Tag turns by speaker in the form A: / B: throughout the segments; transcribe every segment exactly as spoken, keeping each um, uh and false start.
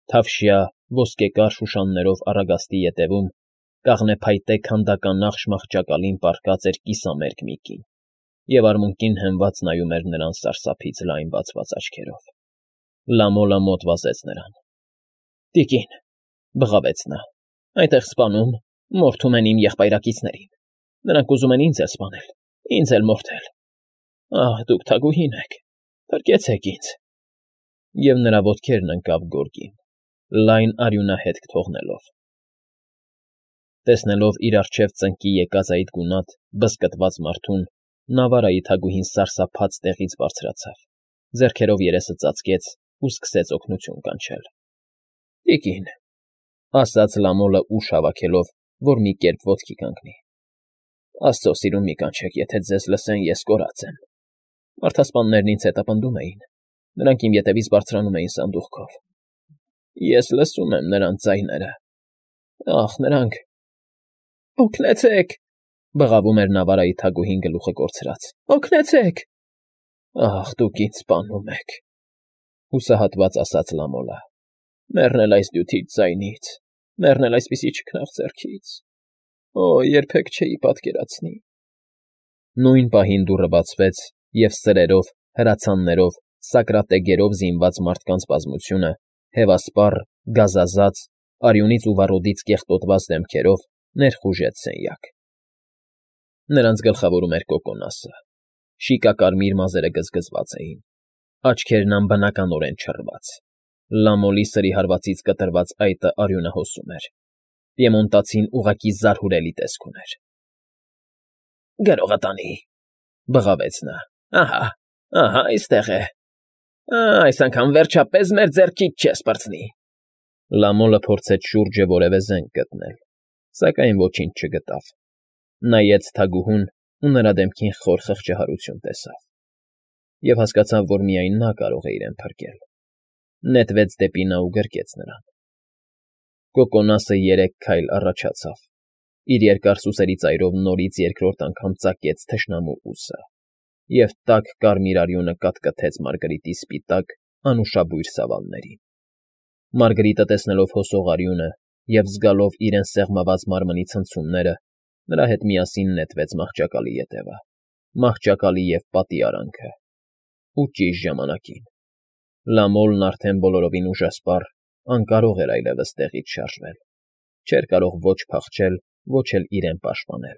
A: Թավշյա, ոսկեկար շուշաններով առագաստի ետևում, կաղնեփայտե քանդականախ մահճակալին պառկած էր կիսամերկ մի կին և արմունկին հենված նայում էր նրան սարսափից լայն բացված աչքերով։ Լամոլը մոտ վազեց նրան։ ֊ Տիկին,֊ բղավեց նա,֊ այնտեղ սպանում, մորթում են իմ եղբայրակիցներին, նրանք ուզում են ինձ էլ սպանել, ինձ էլ մորթել… Ահ, դուք թագուհին եք, փրկեցեք ինձ… Եվ նրա ոտքերն ընկավ գորգին, լայն արյունահետք թողնելով։ Տեսնելով իր առջև ծնկի եկած այդ գունատ, բզկտված մարդուն, Նավարայի թագուհին սարսափած տեղից բարձրացավ, ձեռքերով երեսը ծածկեց ու սկսեց օգնություն կանչել։ ֊ Տիկին,֊ ասաց Լամոլը ուժ հավաքելով, որ մի կերպ ոտքի կանգնի,֊ աստծո սիրուն մի կանչեք, եթե ձեզ լսեն, ես կորած եմ… Մարդասպաններն ինձ հետապնդում էին, նրանք իմ ետևից բարձրանում էին սանդուղքով… Ես լսում եմ նրանց ձայները… Ախ, նրանք… Օգնեցե՜ք,֊ բղավում էր Նավարայի թագուհին գլուխը կորցրած։֊ Օգնեցե՜ք… Ախ, դուք ինձ սպանում եք,֊ հուսահատված ասաց Լամոլը։֊ Մեռնել այս դյութիչ ձայնից, մեռնել այսպիսի չքնաղ ձեռքից… Օ՜, երբեք չէի պատկերացնի… Նույն պահին դուռը բացվեց, և սրերով, հրացաններով, սակրատեգերով զինված մարդկանց բազմությունը, հևասպառ, գազազած, արյունից ու վառոդից կեղտոտված դեմքերով ներխուժեց սենյակ։ Նրանց գլխավորում էր Կոկոնասը։ Շիկակարմիր մազերը գզգզված էին, աչքերն անբնականորեն չռված, Լամոլի սրի հարվածից կտրված այտը արյունը հոսում էր, պիեմոնտացին ուղղակի զարհուրելի տեսք ուներ։ ֊ Գրողը տանի,֊ բղավեց նա։֊ Ահա, ահա այստեղ է… Այս անգամ վերջապես մեր ձեռքից չես պրծնի… Լամոլը փորձեց շուրջը որևէ զենք գտնել, սակայն ոչինչ չգտավ։ Նայեց թագուհուն ու նրա դեմքին խոր խղճահարություն տեսավ, և հասկացավ, որ միայն նա կարող է իրեն փրկել։ Նետվեց դեպի նա ու գրկեց նրան։ Կոկոնասը երեք քայլ առաջացավ, իր երկար սուսերի ծայրով նորից երկրորդ անգամ ծակեց թշնամու ուսը, և տաք կարմիր արյունը կատկթեց Մարգարիտի սպիտակ, անուշաբույր սավաններին։ Մարգարիտը, տեսնելով հոսող արյունը և զգալով իրեն սեղմված մարմնի ցնցումները, նրա հետ միասին նետվեց մահճակալի ետևը, մահճակալի և պատի արանքը… Ու ճիշտ ժամանակին… Լամոլն արդեն բոլորովին ուժասպառ, անկարող էր այլևս տեղից շարժվել, չէր կարող ոչ փախչել, ոչ էլ իրեն պաշտպանել։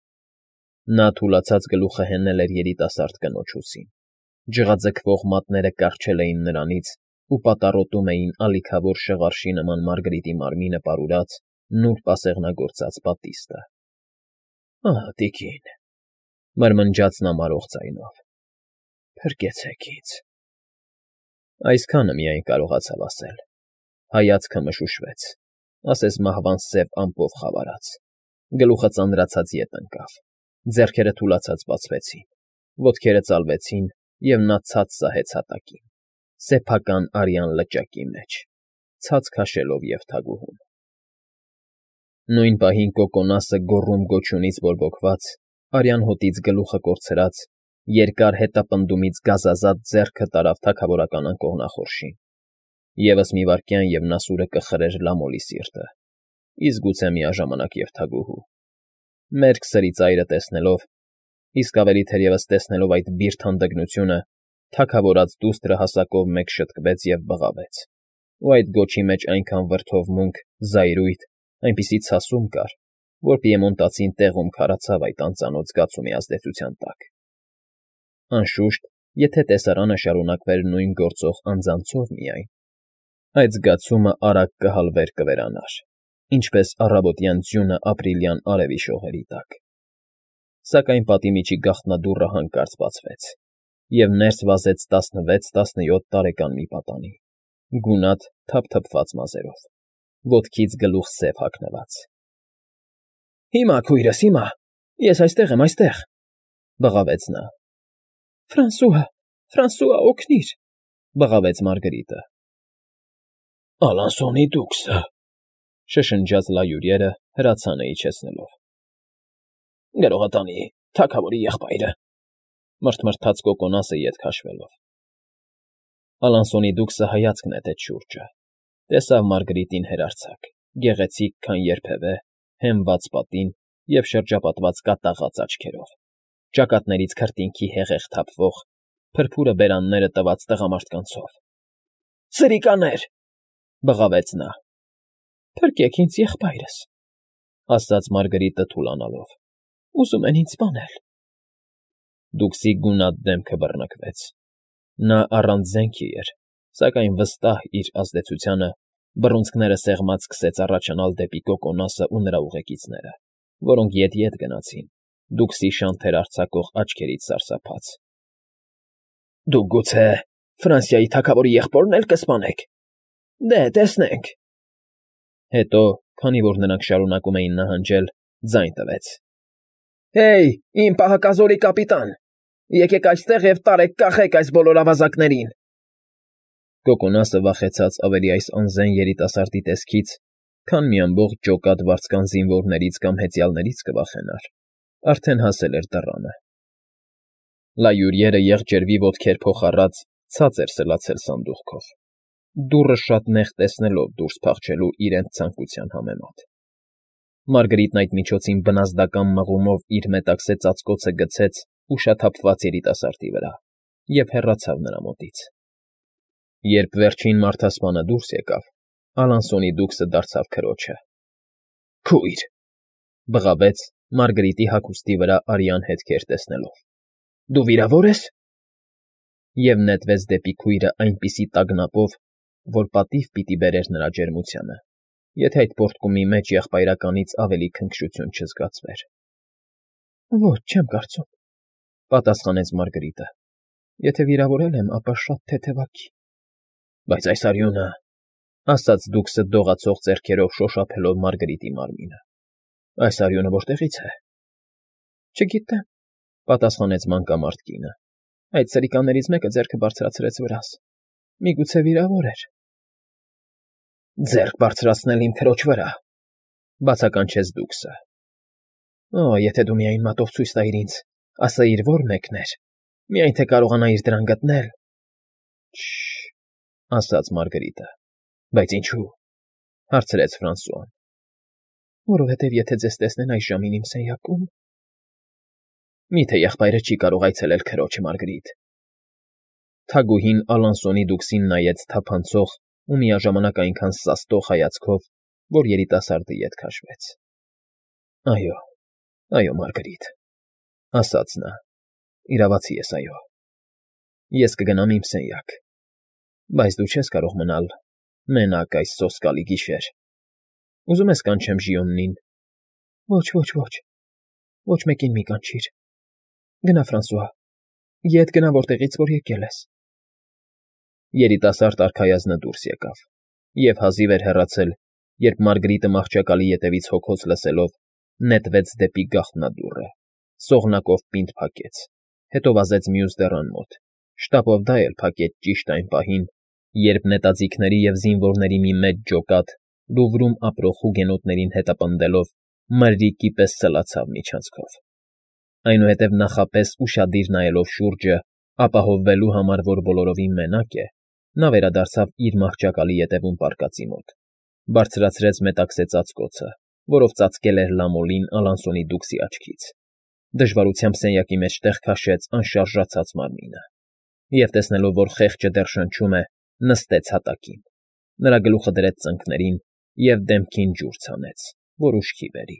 A: Նա թուլացած գլուխը հենել էր երիտասարդ կնոջ ուսին, ջղաձգվող մատները կառչել էին նրանից ու պատառոտում էին ալիքավոր շղարշի նման Մարգարիտի մարմինը պարուրած, նուրբ ասեղնագործած պատիստը։ ֊ Ահ, տիկին,֊ մրմնջաց նա մարող ձայնով,֊ փրկեցեք ինձ… Այսքանը միայն կարողացավ ասել, հայացքը մշուշվեց, ասես մահվան սև ամպով խավարած, գլուխը ծանրացած ետ ընկավ, ձեռքերը թուլացած բացվեցին, ոտքերը ծալվեցին, և նա ցած սահեց հատակին, սեփական արյան լճակի մեջ, ցած քաշելով և թագուհուն։ Նույն պահին Կոկոնասը գոռում֊գոչյունից բորբոքված, արյան հոտից գլուխը կորցրած, երկար հետապնդումից գազազած ձեռքը տարավ թագավորական անկողնախորշին։ Եվս մի վայրկյան, և նա սուրը կխրեր Լամոլի սիրտը, իսկ գուցե միաժամանակ և թագուհու… Մերկ սրի ծայրը տեսնելով, իսկ ավելի թերևս տեսնելով այդ բիրտ հանդգնությունը, թագավորած դուստրը հասակով մեկ շտկվեց և բղավեց, ու այդ գոչի մեջ այնքան վրդովմունք, զայրույթ, այնպիսի ցասում կար, որ պիեմոնտացին տեղում քարացավ այդ անծանոթ զգացումի ազդեցության տակ։ Անշուշտ, եթե տեսարանը շարունակվեր նույն գործող անձանցով միայն, այդ զգացումը արագ կհալվեր կվերանար, ինչպես առավոտյան ձյունը ապրիլյան արևի շողերի տակ։ Սակայն պատի միջի գաղտնադուռը հանկարծ բացվեց, և ներս վազեց տասնվեց֊տասնյոթ տարեկան մի պատանի, գունատ, թափթփված մազերով, ոտքից գլուխ սև հագնված։ ֊ Հիմա, քույրս, հիմա… Ես այստեղ եմ, այստեղ,֊ բղավեց նա։ ֊ Ֆրանսուա, Ֆրանսուա, օգնիր…֊ բղավեց Մարգարիտը։ ֊ Ալանսոնի դուքսը…֊ շշնջաց լայուրյերը, հրացանը իջեցնելով։ ֊ Գրողը տանի, թագավորի եղբայրը…֊ մռթմռթաց Կոկոնասը ետ քաշվելով։ Ալանսոնի դուքսը հայացք նետեց շուրջը, Տեսավ Մարգարիտին հեռարձակ, գեղեցիկ, քան երբևէ, հենված պատին և շրջապատված կատաղած աչքերով, ճակատներից քրտինքի հեղեղ թափվող, փրփուրը բերանները տված տղամարդկանցով։ ֊ Սրիկաներ,֊ բղավեց նա։ ֊ Փրկեք ինձ եղբայրս,֊ ասաց Մարգարիտը թուլանալով,֊ ուզում են ինձ սպանել։ Դուքսի գունատ դեմքը բռնկվեց։ Նա առանց զենքի էր, սակայն վստահ իր ազդեցությանը բռունցքները սեղմած սկսեց առաջանալ դեպի Կոկոնասն ու նրա ուղեկիցները, որոնք ետ֊ետ գնացին, Դուքսի շանթեր արձակող աչքերից սարսափած։ ֊ Դուք գուցե Ֆրանսիայի թագավորի եղբորն էլ կսպանեք… Դե, տեսնենք… Հետո, քանի որ նրանք շարունակում էին նահանջել, ձայն տվեց. ֊ Հեյ, իմ պահակազորի կապիտան… Եկեք այստեղ և տարեք կախեք այս բոլոր ավազակներին… Կոկոնասը վախեցած ավելի այս անզեն երիտասարդի տեսքից, քան մի ամբողջ ջոկատ վարձկան զինվորներից կամ հեծյալներից կվախենար, արդեն հասել էր դռանը։ Լայուրիերը եղջերվի ոտքեր փոխառած ցած էր սլացել սանդուղքով, դուռը շատ նեղ տեսնելով դուրս փախչելու իրենց ցանկության համեմատ։ Մարգարիտն այդ միջոցին բնազդական մղումով իր մետաքսե ծածկոցը գցեց ուշաթափված երիտասարդի վրա և հեռացավ նրա մոտից։ Երբ վերջին մարդասպանը դուրս եկավ, Ալանսոնի դուքսը դարձավ քրոջը։ ֊ Քույր,֊ բղավեց Մարգարիտի հագուստի վրա արյան հետքեր տեսնելով,֊ դու վիրավո՞ր ես… Եվ նետվեց դեպի քույրը այնպիսի տագնապով, որ պատիվ պիտի բերեր նրա ջերմությանը, եթե այդ պոռթկումի մեջ եղբայրականից ավելի քնքշություն չզգացվեր։ ֊ Ոչ, չեմ կարծում,֊ պատասխանեց Մարգարիտը,֊ եթե վիրավորել եմ, ապա շատ թեթևակի։ ֊ Բայց այս արյունը…֊ ասաց դուքսը դողացող ձեռքերով շոշափելով Մարգարիտի մարմինը,֊ այս արյունը որտեղից է… ֊ Չգիտեմ,֊ պատասխանեց մանկամարդ կինը,֊ այդ սրիկաներից մեկը ձեռքը բարձրացրեց վրաս… Միգուցե վիրավոր էր… ֊ Ձեռք բարձրացնել իմ քրոջ վրա…֊ բացականչեց դուքսը։ ֊ Օ, եթե դու միայն մատով ցույց տայիր ինձ, ասեիր որ մեկն էր, միայն թե կարողանայիր դրան գտնել… ֊ Շ… ասաց Մարգարիտը։ ֊ Բայց ինչո՞ւ,֊ հարցրեց Ֆրանսուան։ ֊ Որովհետև եթե ձեզ տեսնեն այս ժամին իմ սենյակում… ֊ Մի՞թե եղբայրը չի կարող այցելել քրոջը, Մարգարիտ… Թագուհին Ալանսոնի դուքսին նայեց թափանցող ու միաժամանակ այնքան սաստող հայացքով, որ երիտասարդը ետ քաշվեց։ ֊ Այո, այո, Մարգարիտ,֊ ասաց նա,֊ իրավացի ես, այո… Ես կգնամ իմ սենյակ, բայց դու չես կարող մնալ մենակ այս սոսկալի գիշեր… Ուզում ես կանչեմ Ժիոնին… ֊ Ոչ, ոչ, ոչ, ոչ մեկին մի կանչիր… Գնա, Ֆրանսուଆ, ետ գնա, որտեղից որ եկել ես… Երիտասարդ արքայազնը դուրս եկավ և հազիվ էր հեռացել, երբ Մարգարիտը մահճակալի ետևից հոգոց լսելով նետվեց դեպի գաղտնադուռը, սողնակով պինդ փակեց, հետո վազեց մյուս դռան մոտ, շտապով դա էլ փակեց ճիշտ այն պահին, երբ նետաձիգների և զինվորների մի մեծ ջոկատ Լուվրում ապրող հուգենոտներին հետապնդելով մրրիկի պես սլացավ միջանցքով։ Այնուհետև նախապես ուշադիր նայելով շուրջը, ապահովվելու համար, որ բոլորովին մենակ է, նա վերադարձավ իր մահճակալի ետևում պառկածի մոտ, բարձրացրեց մետաքսե ծածկոցը, որով ծածկել էր լամոլին Ալանսոնի դուքսի աչքից, դժվարությամբ սենյակի մեջտեղ քաշեց անշարժացած մարմինը և, տեսնելով, որ խեղճը դեռ շնչում է, նստեց հատակին, նրա գլուխը դրեց ծնկներին և դեմքին ջուր ցանեց, որ ուշքի բերի։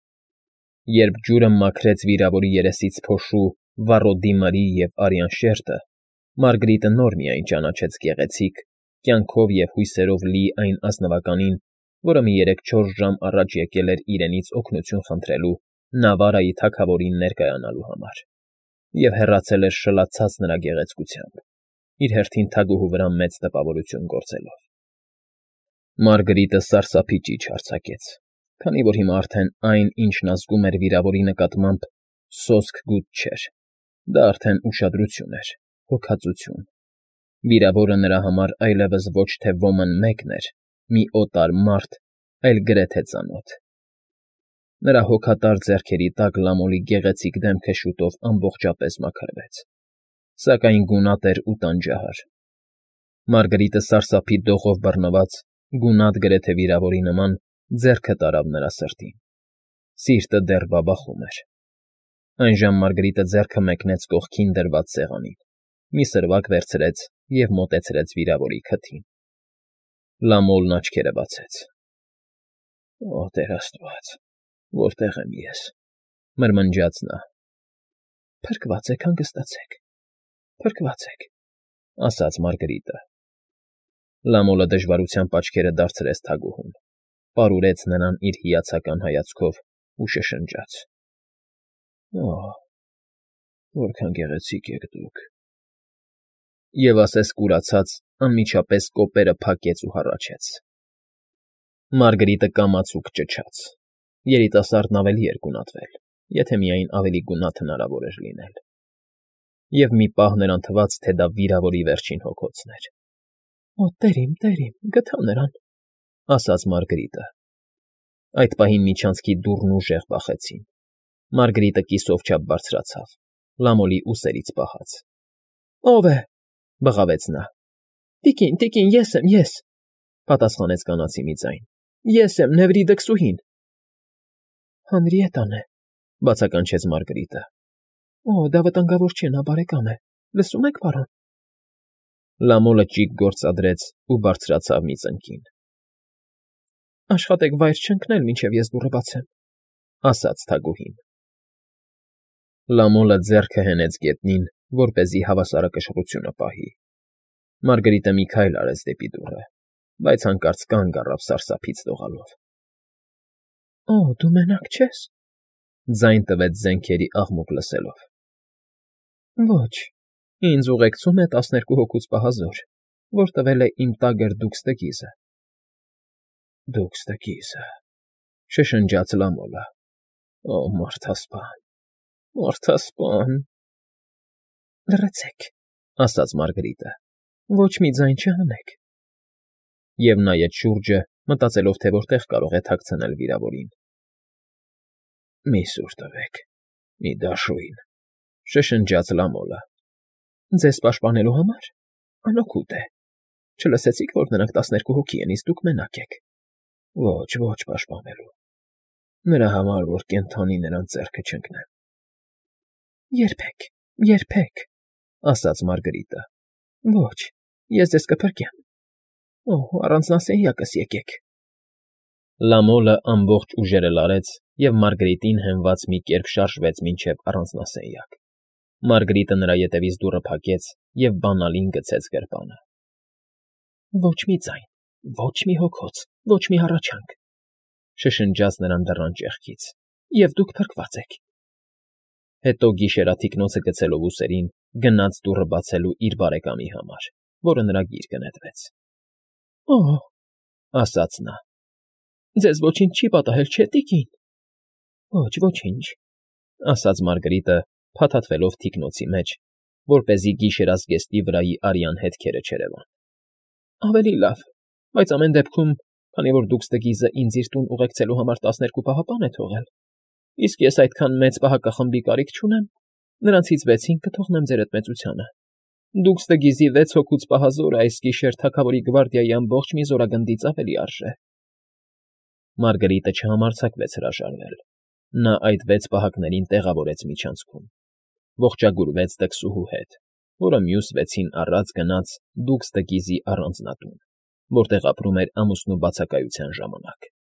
A: Երբ ջուրը մաքրեց վիրավորի երեսից փոշու, վառոդի մրրի և արյան շերտը, Մարգարիտը նոր միայն ճանաչեց գեղեցիկ, կյանքով և հույսերով լի այն ազնվականին, որը մի երեք֊չորս ժամ առաջ եկել էր իրենից օգնություն խնդրելու Նավարայի թագավորին ներկայանալու համար և հեռացել էր շլացած նրա գեղեցկությամբ, իր հերթին թագուհու վրա մեծ տպավորություն գործելով։ Մարգարիտը սարսափի ճիչ արձակեց, քանի որ հիմա արդեն այն, ինչն ազգում էր վիրավորի նկատմամբ, սոսկ գութ չէր, դա արդեն ուշադրություն էր, հոգածություն։ Վիրավորը նրա համար այլևս ոչ թե ոմն մեկն էր, մի օտար մարդ, այլ գրեթե ծանոթ։ Նրա հոգատար ձեռքերի տակ լամոլի գեղեցիկ դեմքը շուտով ամբողջապես մաքրվեց, սակայն գունատ էր ու տանջահար։ Մարգարիտը սարսափի դողով բռնված Գունատ գրեթե վիրավորի նման ձեռքը տարավ նրա սրտին։ Սիրտը դեռ բաբախում էր։ Այնժամ Մարգարիտը ձեռքը մեկնեց կողքին դրված սեղանին, մի սրվակ վերցրեց և մոտեցրեց վիրավորի քթին։ Լամոլն աչքերը բացեց։ «Օ, Տեր Աստված, որտե՞ղ եմ ես», մրմնջաց նա։ «Փրկված եք, հանգստացեք, փրկված եք», ասաց Մարգարիտը։ Լամոլը դժվարությամբ աչքերը դարձրեց թագուհուն, պարուրեց նրան իր հիացական հայացքով ու շշնջաց. «Օ, որքան գեղեցիկ եք դուք»։ Եվ ասես կուրացած անմիջապես կոպերը փակեց ու հառաչեց։ Մարգարիտը կամացուկ ճչաց։ Երիտասարդն ավելի էր գունատվել, եթե միայն ավելի գունատ հնարավոր էր լինել։ Եվ մի պահ նրան թվաց, թե դա վիրավորի վերջին հոգոցն էր։ «Օ, տեր իմ, տեր իմ, գտա նրան», ասաց Մարգարիտը։ Այդ պահին միջանցքի դուռն ուժեղ բախեցին։ Մարգարիտը կիսով չափ բարձրացավ, Լամոլի ուսերից պահած։ «Ո՞վ է», բղավեց նա։ «Տիկին, տիկին, ես եմ, ես», պատասխանեց կանացի մի ձայն։ «Ես եմ, Նևրիդը քսուհին»։ «Հանրիետան է», բացականչեց Մարգարիտը։ «Օ, դա վտանգավոր չէ, նա բարեկամ է, լսում եք, պարոն»։ Լամոլը ճիգ գործադրեց ու բարձրացավ մի ծնկին։ «Աշխատեք վայր չընկնել, մինչև ես դուռը բացեմ», ասաց թագուհին։ Լամոլը ձեռքը հենեց գետնին, որպեսզի հավասարակշռությունը պահի։ Մարգարիտը մի քայլ արեց դեպի դուռը, բայց հանկարծ կանգ առավ սարսափից դողալով։ «Օ, դու մենակ չե՞ս», ձայն տվեց զենքերի աղմուկ լսելով։ «Ոչ, ինձ ուղեկցում է տասներկու հոգուց պահազոր, որ տվել է իմ տագր դուքստգիզը»։ «Դուքստգիզը», շշնջաց Լամոլը։ «Օ, մարդասպան, մարդասպան»։ «Լռեցեք», ասաց Մարգարիտը, «ոչ մի ձայն չհանեք»։ Եվ նայեց շուրջը, մտածելով, թե որտեղ կարող է թաքցնել վիրավորին։ «Մի սուր տվեք, մի դաշույն», շշնջաց Լամոլը։ «Ձեզ պաշտպանելու համար։ Անօգուտ է։ Չլսեցիք, որ նրանք տասներկու հոգի են, իսկ դուք մենակ եք»։ «Ոչ, ոչ պաշտպանելու։ Նրա համար, որ կենդանի նրանց ձեռքը չընկնեմ»։ «Երբեք, երբեք», ասաց Մարգարիտը։ «Ոչ, ես ձեզ կփրկեմ։ Օ, առանձնասենյակս եկեք»։ Լամոլը ամբողջ ուժերը լարեց և Մարգարիտին հենված մի կերպ շարժվեց մինչև առանձնասենյակ։ Մարգարիտը նրա ետևից դուռը փակեց և բանալին գցեց գրպանը։ «Ոչ մի ձայն, ոչ մի հոգոց, ոչ մի հառաչանք», շշնջաց նրան դռան ճեղքից, «և դուք փրկված եք»։ Հետո գիշերաթիկնոցը գցելով ուսերին, գնաց դուռը բացելու իր բարեկամի համար, որը նրա գիրկը նետվեց։ «Օ՜», ասաց նա, «ձեզ ոչինչ չի պատահել, չէ՞, տիկին»։ «Ոչ, ոչինչ», ասաց Մարգարիտը, փաթաթվելով թիկնոցի մեջ, որպեսզի գիշերազգեստի վրայի արյան հետքերը չերևան։ «Ավելի լավ, բայց ամեն դեպքում, քանի որ դուքստգիզը ինձ իր տուն ուղեկցելու համար տասներկու պահապան է թողել, իսկ ես այդքան մեծ պահակախմբի կարիք չունեմ, նրանցից վեցին կթողնեմ ձեր էդմեծությանը։ Դուքստգիզի վեց հոգուց պահազորը այս գիշեր թագավորի գվարդիայի ամբողջ մի զորագնդից ավելի արժե»։ Մարգարիտը չհամարձակվեց հրաժարվել։ Նա այդ վեց պահակներին տեղավորեց միջանցքում, ողջագուրվեց տքսուհու հետ, որը մյուս վեցին առած գնաց Դուքստգիզի առանձնատուն, որտեղ ապրում էր ամուսնու բացակայության ժամանակ։